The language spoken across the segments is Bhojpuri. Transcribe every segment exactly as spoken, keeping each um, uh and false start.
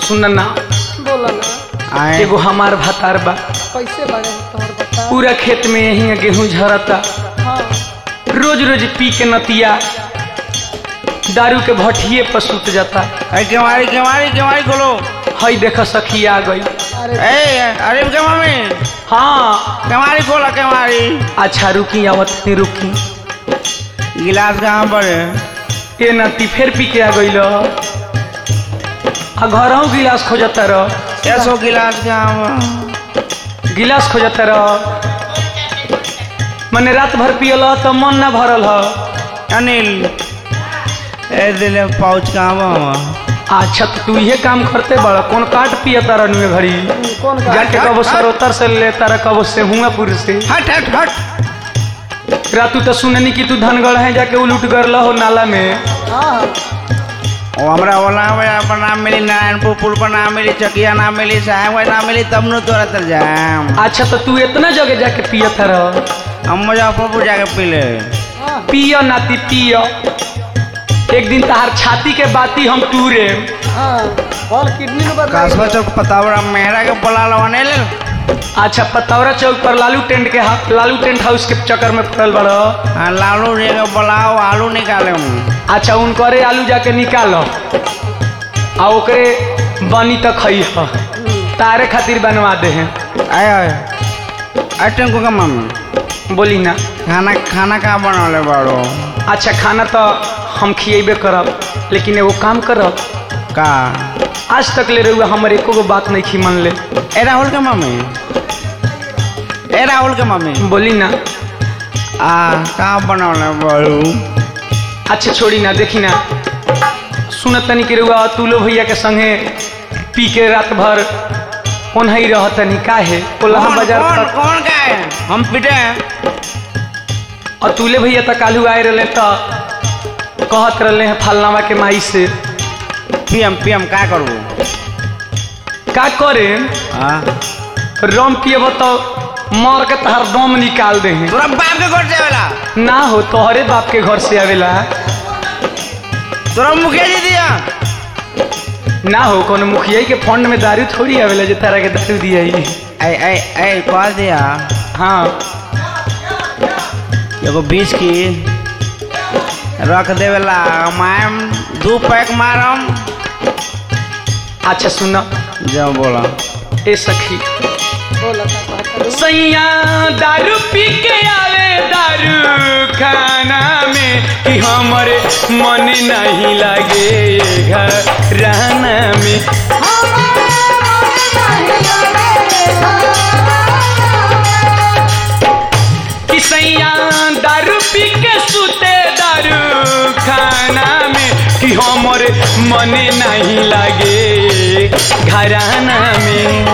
सुन ना बोला ना एगो हमार भातार बा कैसे बड़े तोहर बता पूरा खेत में यही गेहूं झरता हाँ रोज रोज पी के नतिया दारू के भट्ठिए पर सुत जाता। अरे केवाड़ी केवाड़ी केवाड़ी खोलो। हई देख सखी आ गई। अरे ए अरे के मम्मी हाँ केवाड़ी खोला केवाड़ी। अच्छा रुकी आवत नहीं रुकी। गिलास कहाँ पर है? ये नती फिर पी के आ गई लो आ घर गिलास खोजता रह कैसो गिलास कहाँ गिलास खोजता रह मने रात भर पियल तो मन ना भरल ह। अनिल ए दिले पाउच कहाँ अच्छा तो तू ये काम करते बड़ा कौन काट पिया तारा नुए घड़ी कौन का जाके कबो सरोतर से ले तारा कबो से हुआपुर से हट हट हट। रातू तो सुननी कि तू धनगढ़ है जाके उलूट कर हो नाला में। हाँ ओ हमरा वाला पर नाम मिली नारायणपुर पुल पर नाम मिली चकिया नाम मिली साहेब नाम मिली तब न तोरा तर जाम। अच्छा तो तू इतना जगह जाके पिया तारा हम मुजफ्फरपुर जाके पी ले। पियो नाती पियो एक दिन तहार छाती के बाती हम टूरे। हाँ बॉल किडनी में बता कासवा चौक पतावरा मेहरा के बोला लवाने ले। अच्छा पतौरा चौक पर लालू टेंट के लालू टेंट हाउस के चक्कर में पड़ल बड़ो। हाँ लालू जी के बोलाओ आलू निकाले हूँ। अच्छा उनकरे आलू जाके निकालो आ ओकरे बनी तक खई ह तारे खातिर बनवा दे हैं। आए आए टेंको का मम्मी बोली ना खाना खाना कहाँ बनौले बड़ो? अच्छा खाना तो हम खिएबे करब लेकिन एगो काम करब का आज तक ले रहुआ हमर एको गो बात नहीं खी मन ले। ए राहुल के मम्मी ए राहुल के मम्मी बोली ना आ कहाँ बनौले बड़ो? अच्छा छोड़ी ना देखी ना सुनत तनी के रहुआ तुलो भैया के संगे पी के रात भर ओनही रहत तनी काहे कोल्हा कौन बाजार कौन तक कौन का है? हम पिटे और तुले भैया तक कालू आए रहे तो कहत रहे हैं फलनावा के माई से पीएम पीएम का करबो? का करे हाँ रम पिएब तो मार के तहार दम निकाल दे हैं। तोरा बाप के घर से आवेला? ना हो तोहरे बाप के घर से आवेला तोरा मुखिया जी दिया? ना हो कौन मुखिया के फंड में दारू थोड़ी आवेला जो तारा के दारू दिया ही। ऐ ऐ ऐ कह दिया हाँ एगो बीस की रख देवेला मैम दू पैक मारम। अच्छा सुनो जब बोला ए सखी बोला का कहता सैया दारू पी के आवे दारू खाना में कि हमारे मन नहीं लगे घराना में। कि सैया दारू पी के सुते दारू खाना में कि हमारे मन नहीं लगे घराना में।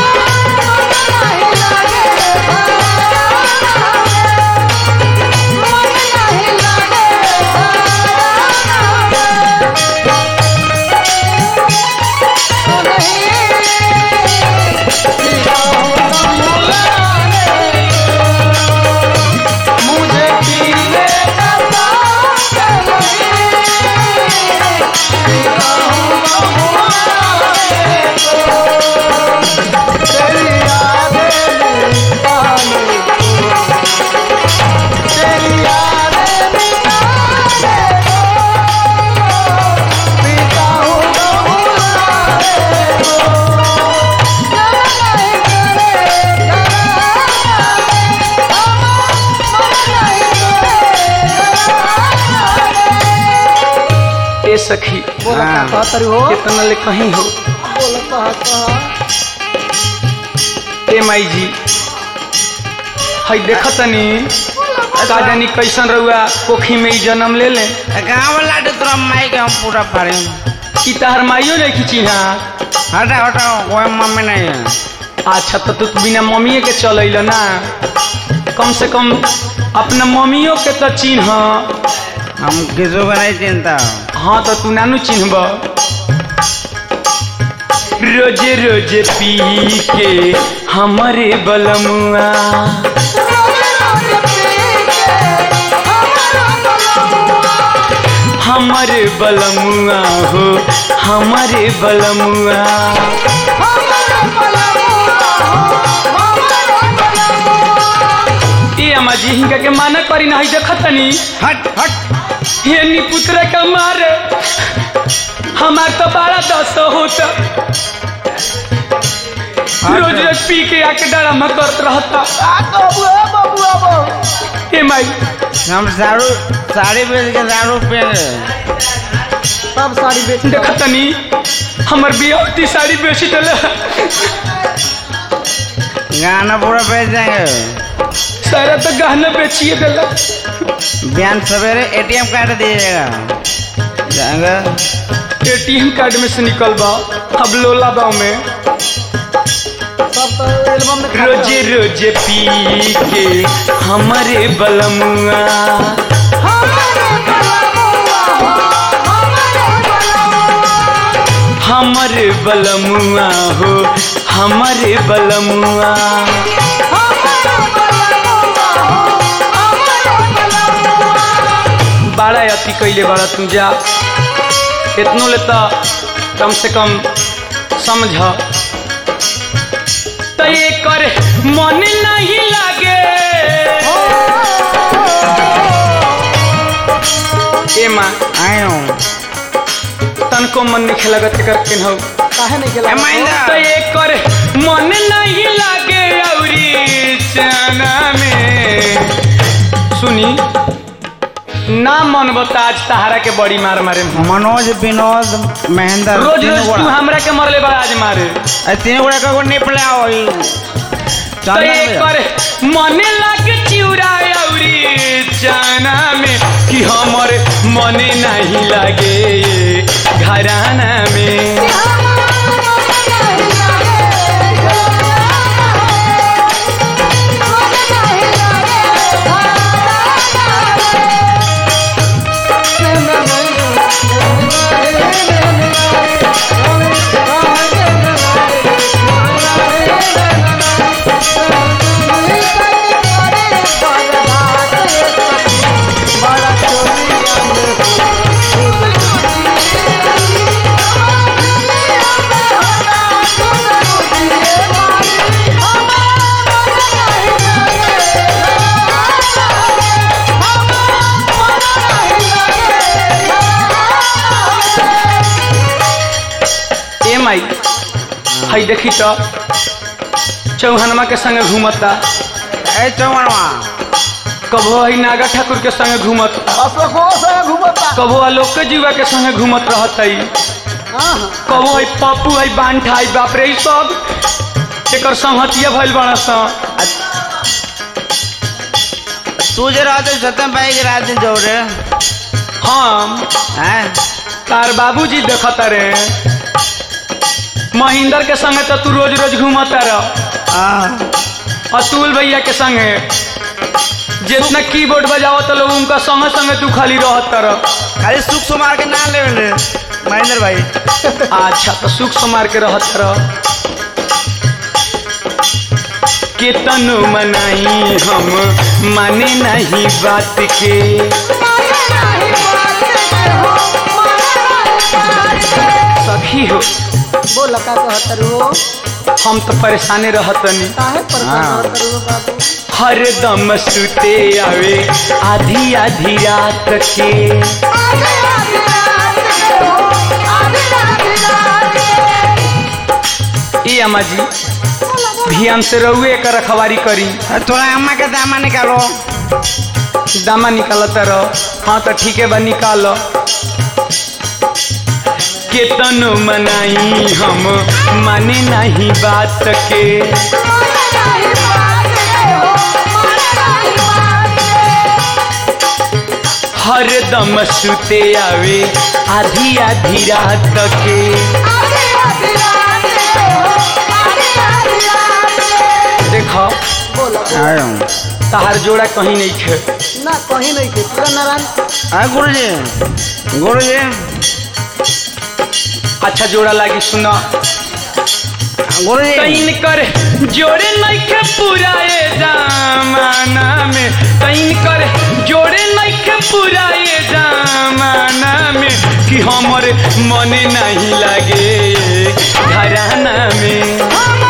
सखी बोला का कहता हो कितना ले कहीं हो बोला कहा ए माई जी हई देखतनी का जानी कैसन रहुआ कोखी में ही जन्म ले ले गाँव वाला तोरा माई के हम पूरा फाड़े कि तहर माइयो नहीं खींची हाँ हटा हटा कोई मम्मी नहीं है। अच्छा तो तू बिना मम्मी के चल ना कम से कम अपना मम्मियों के तो चिन्ह हम किसी को नहीं चिंता। हाँ तो तू नानू चिन्हब रोजे रोजे पी के हमारे बलमुआ हम हमारे बलमुआ हो हमारे बलमुआ। ये अम्मा जी हिंगा के माना करी नहीं देखतनी। हट हट ये निपुत्र का मारे हमार तो बड़ा दस होता रोज रोज पी के आके डरामा करत रहता। ए माई हम दारू साड़ी बेच के दारू पे सब साड़ी बेच देखतनी हमर बियाहती साड़ी बेच देले। गाना पूरा बेच देंगे। सारा तो गहना बेचिए देला। बयान सवेरे एटीएम कार्ड दीजिएगा जाएंगे। एटीएम कार्ड में से निकल बा अब लोला बाव में सब तो एल्बम में खा रोजे रोजे पी के हमारे बलमुआ। हमारे बलमुआ हो हमारे बलमुआ। बड़ा अति कैले बड़ा तू जा इतनो ले तो कम से कम समझ तो ये कर मन नहीं लागे। ए माँ आयो तनको मन नहीं लगत करके हो काहे नहीं गेला तो ये कर मन नहीं लागे औरी चना में। सुनी ना मन बता आज तहारा के बड़ी मार मारे मनोज विनोद महेंद्र रोज रोज तू हमरा के मरले बड़ा आज मारे। तीन गोड़ा का निपले होई तो ये कर मन लागे चिउरा औरी चना में कि हमर मन नहीं लागे घराना में। हई देखी तो चौहनमा के संगे घूमता। ए चौहनवा कबो हई नागा ठाकुर के संगे घूमत अशोको से घुमता। कबो आलोक जीवा के संगे घूमत रहत हई। हां कबो हई पप्पू हई बांठा हई बाप रे सब एकर संगतिया भइल बड़ा सा। तू जे रात सतम भाई के रात दिन जोरे हम हैं तार बाबूजी देखत रे महेंद्र के संगे तो तू रोज रोज घूमता रह। अतुल भैया के संगे जितना कीबोर्ड बजाओ तो लोग उनका संगे संगे तू खाली रहता रह। खाली सुख सुमार के ना ले ले महेंद्र भाई। अच्छा तो सुख सुमार के रहता रह। केतनो मनाई हम माने नहीं बात के। सखी हो बोला का कहत हो हम तो परेशानी रहतनी। काहे परेशान रहत हो बाबू। हर दम सुते आवे आधी आधी रात के। ये अम्मा जी ध्यान से रहुए का रखवारी करी। थोड़ा अम्मा के दामा निकालो। दामा निकालता रहो। हाँ तो ठीक है बा निकालो। केतनो मनाई हम माने नहीं बात के। हर दम सुते आवे आधी आधी रात के। देखो तहार जोड़ा कहीं नहीं खे ना कहीं नहीं थे पूरा नारायण। हाँ गुरुजी गुरुजी अच्छा जोड़ा लागी सुना। गुरुजी तैन कर जोड़े नइखे पुराए जमाना में, तैन कर जोड़े नइखे पुराए जमाना में, कि हमर मन नहीं लागे घराना में।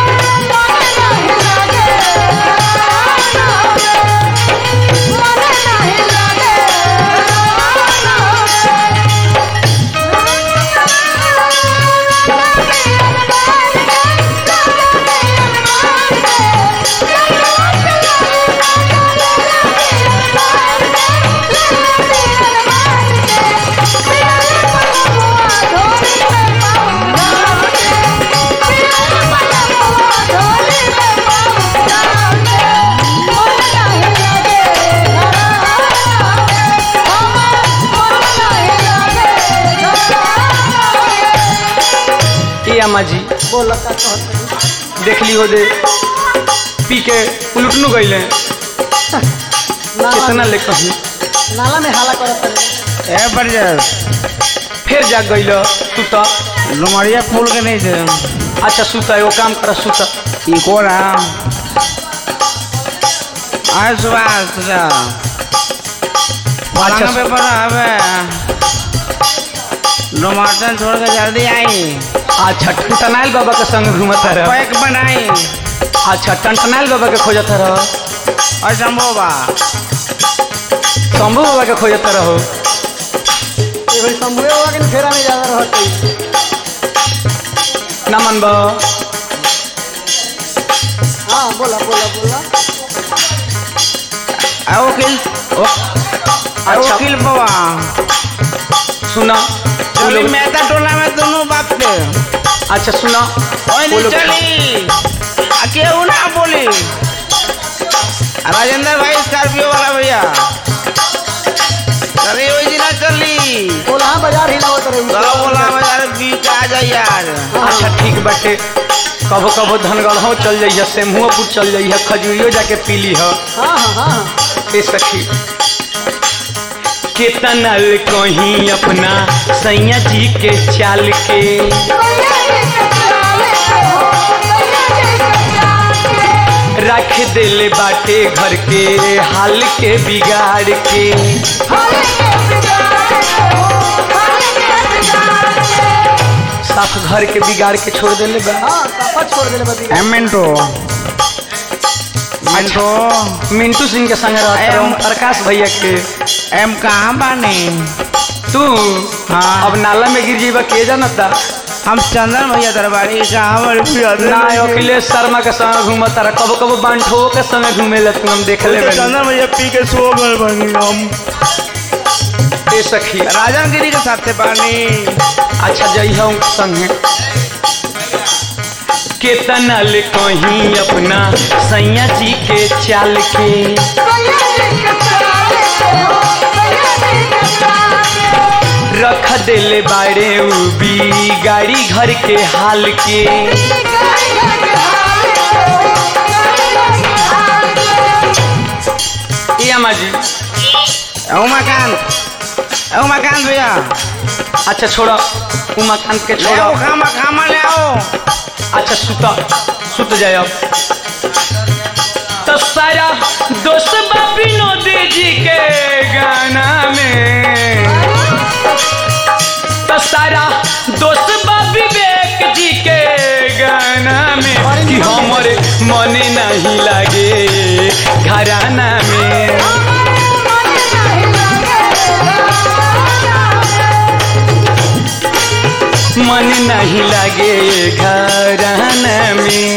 अम्मा जी बोला का कहत देख ली हो दे पी के उलटनू गईले कितना ले कहीं नाला में हाला करत ए बरजर फिर जाग गईल तू तो लुमरिया फूल के नहीं थे। अच्छा सुता वो काम कर सुता ई कौन है आज सुबह सुबह अच्छा पे पर हवे लुमरटन छोड़ के जल्दी आई। अच्छा टंटनाइल बाबा के संग घूमत रह पैक बनाई। अच्छा टंटनाइल बाबा के खोजत रह और शंभू बा शंभू बाबा के खोजत रहो ए भाई शंभू बाबा के फेरा में ज्यादा रहत ना मनबा। हां बोला बोला बोला आओ किल ओ आओ किल बाबा सुना चली मेहता टोला में दोनों बाप के। अच्छा सुना ओए नहीं चली अकेले ना बोली राजेंद्र भाई स्कॉर्पियो वाला भैया चली वही दिन चली बोला बाजार हिलावत रही चलो बोला बाजार बीच आ जाए यार। अच्छा ठीक बाटे कबो कबो धनगढ़ चल जाइए सेमुआपुर चल जाइए खजूरियो जाके पी ली हो। हां हां हां ए सखी केतना कहीं अपना सैया जी के चाल के रख देले बाटे घर के हाल के बिगाड़ के। साफ घर के बिगाड़ के छोड़ देले बा। हां सफा छोड़ देले बदी एमेंटो अच्छा मिंटू सिंह के संग रहता हूँ प्रकाश भैया के। एम कहाँ बाने तू हाँ अब नाला में गिर जीवा के जानता हम चंदन भैया दरबारी कहाँ ना अखिलेश शर्मा के संग घूमता रहा कबो कबो बांठो के संग घूमे ले तू हम देख ले चंदन भैया पी के सो गए बनी हम ए सखी राजन गिरी के साथ पानी। अच्छा जइहा संगे केतना ले कहीं अपना सैया जी के चाल के रख देले बाड़े उबी गाड़ी घर के हाल के। ए अम्मा जी उमाकांत उमाकांत भैया अच्छा छोड़ो उमाकांत के ले छोड़ो आओ खामा खामा ले आओ। अच्छा सुता सुत जाए अब तो सारा दोस्त बापी नोदी जी के गाना में तो सारा दोस्त बापी बेक जी के गाना में कि हमारे मन नहीं लागे घराना में। मन नहीं लागे घराना में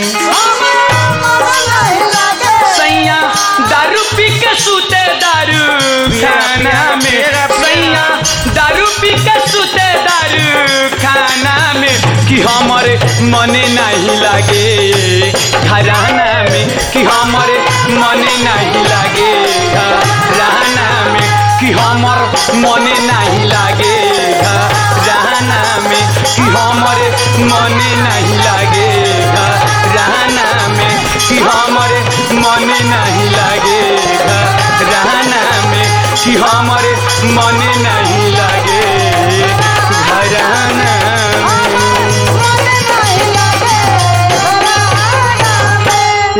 सैया दारू पी के सूते दारू खाना में सैया दारू पी के सूते दारू खाना में कि हमारे मन नहीं लागे घराना में कि हमारे मन नहीं लागे घराना में कि हमर मन नहीं लागे घराना में कि हमारे मन नहीं लागे घराना में कि हमारे मन नहीं लागे घराना में कि हमारे मन नहीं लागे घराना में।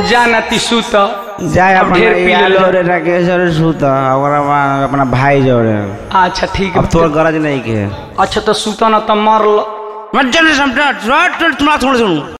जा नाती सूत जाए अब अपना ढेर पी यार लेलो। जोड़े राकेश जोड़े सूता ओकरा बाद अपना भाई जोड़े अच्छा ठीक अब है तोर गरज नहीं के अच्छा तो सूत न तो मर लो मत जाने समझ तुम्हारा थोड़ा सुनू